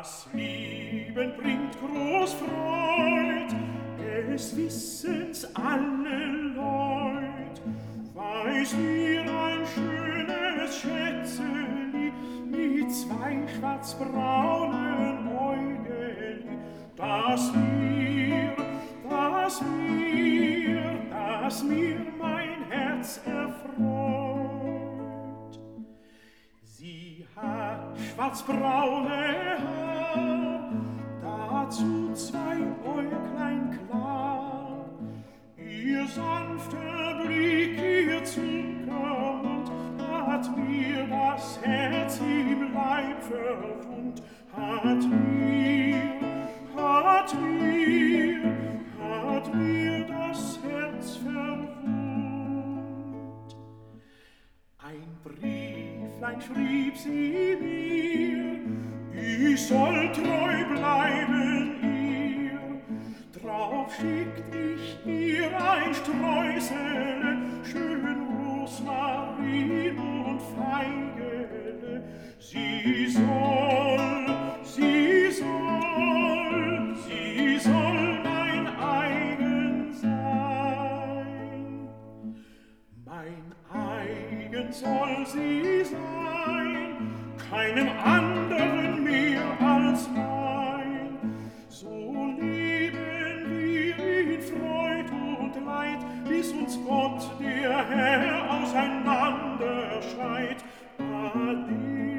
Das Lieben bringt groß Freud, des Wissens alle Leut. Weiß mir ein schönes Schätzeli mit zwei schwarzbraunen Äugeli, das mir mein Herz erfreut. Sie hat schwarzbraune Haar, dazu zwei Äuglein klar. Ihr sanfter Blick, ihr Zuckermund, hat mir das Herz im Leib verwundt, hat mir das Herz verwundt. Ein Brieflein schrieb sie mir, ich soll treu bleiben ihr. Drauf schickt ich ihr ein Streusele, schön Rosmarin und Feigele. Sie soll mein eigen sein. Mein eigen soll sie sein, keinem anderen mehr als mein. So leben wir in Freud und Leid, bis uns Gott, der Herr, auseinander schreit. Ade.